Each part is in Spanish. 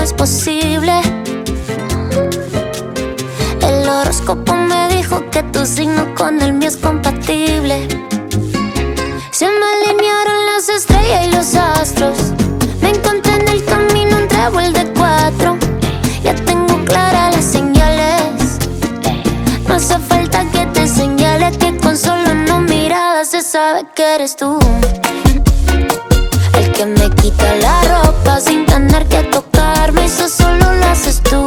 es posible. El horóscopo me dijo que tu signo con el mío es compatible. Se me alinearon las estrellas y los astros. Me encontré en el camino un trébol de 4. Ya tengo claras las señales. No hace falta que te señale que con solo no miradas se sabe que eres tú. El que me quita la ropa sin tener que tocarme, eso solo lo haces tú.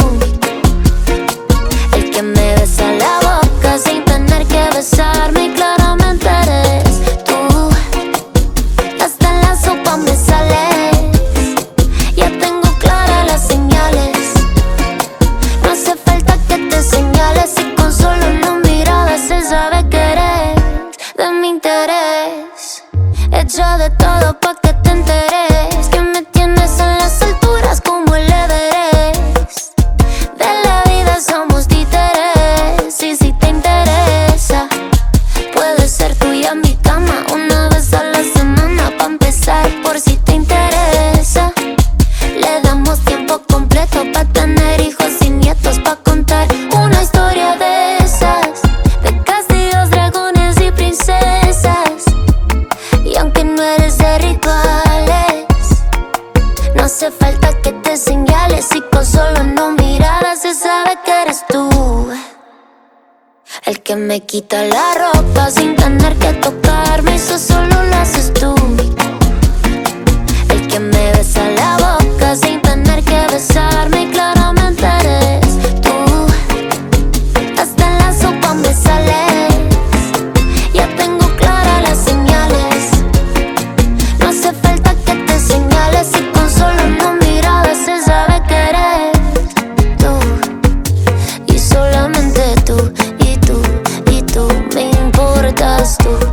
El que me besa la boca sin tener que besarme, y claramente eres tú. Hasta en la sopa me sales. Ya tengo claras las señales. No hace falta que te señales, y con solo no miradas se sabe que eres de mi interés. Hecha de todo pa' que te enteres que me tienes en las alturas como el Everest. De la vida somos títeres, y si te interesa puede ser tuya mi cama una vez a la semana. Pa' empezar, por si te interesa, le damos tiempo completo pa' tener hijos y nietos, pa' contar una historia de esas, de castillos, dragones y princesas. Y aunque no eres de rituales, no hace falta que te señales, y con solo no miradas se sabe que eres tú. El que me quita la ropa sin tener que tocarme, eso solo lo haces tú. El que me besa la boca sin tener que besarme, y claramente eres tú. Hasta en la sopa me sales. Ya tengo claras las señales. No hace falta que te señales, y con solo no miradas se sabe que eres tú. Y solamente tú, y tú, y tú, me importas tú.